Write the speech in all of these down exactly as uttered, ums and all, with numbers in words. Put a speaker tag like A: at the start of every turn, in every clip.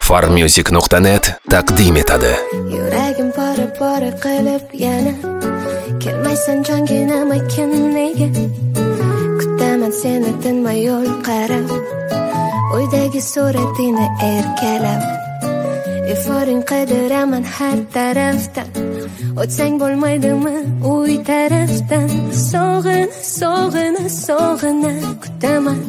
A: farmusic nuqta net taqdim etadi.
B: Yuragim pora pora qilib yana kelmaysan jonginam ekan nega? Kutaman seni tinmay yo'l qarab, o'ydagi suratingni erkalab, iforing qidiraman har tarafdan. O'tsang bo'lmaydimi uy tarafdan? Sog'in, sog'in, sog'ina kutaman,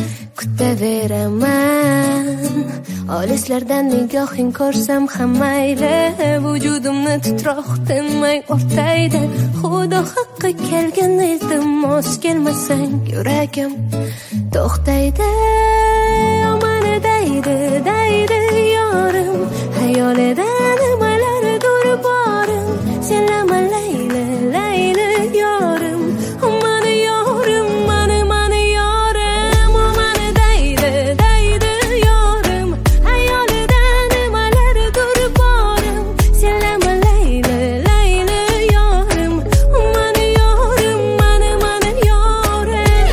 B: kutaveraman. Olislardan nigohing ko'rsam ham mayli, vujudimni titroq tinmay o'rtaydi. Xudo haqqi kelgan iltimos, kelmasang yuragim to'xtaydi. Omani daydi, daydi yorim, hayolida nimalardir borim. Senlama layli, layli yorim, omani yorim, mani, mani yorim. Omani daydi, daydi yorim, hayolida nimalardir borim. Senlama layli, layli yorim, omani yorim, mani, mani yorim.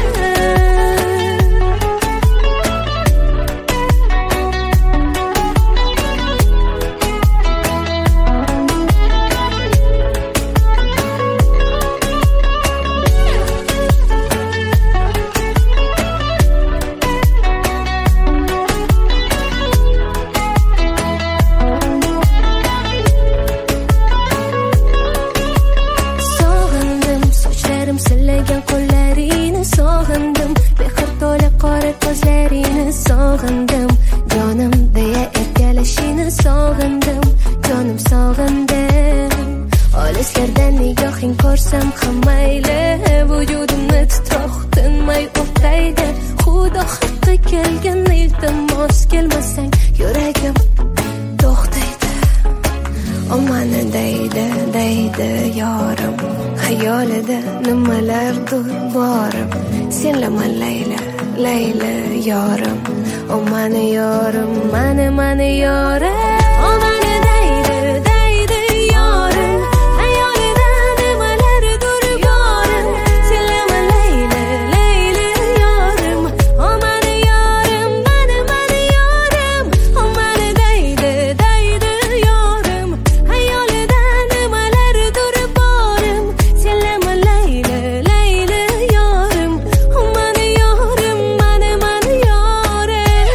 B: Sog'indim sochlarim sillagan qo'llarini, sog'indim mehr to'la qora ko'zlarini, sog'indim jonim deya erkalashini, sog'indim jonim, sog'indim. Olislardan nigohing ko'rsam ham mayli, vujudimni titroq tinmay o'rtaydi. Xudo haqqi kelgan iltimos, kelmasang yuragim to'xtaydi. Omani daydi, daydi yorim, hayolida nimalardir borim. Senlama layla, layla yorim, omani yorim, mani, mani yorim. Omani daydi, daydi yorim, hayolida nimalardir borim. Senlama layla, layla yorim, omani yorim, mani, mani yorim. Omani daydi, daydi yorim, hayolida nimalardir borim. Senlama layla, layla yorim, omani yorim, mani, mani yorim.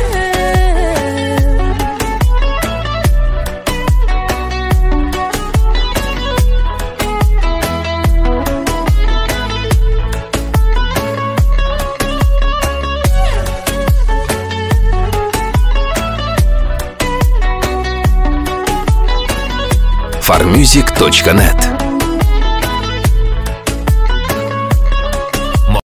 A: farmusic точка нет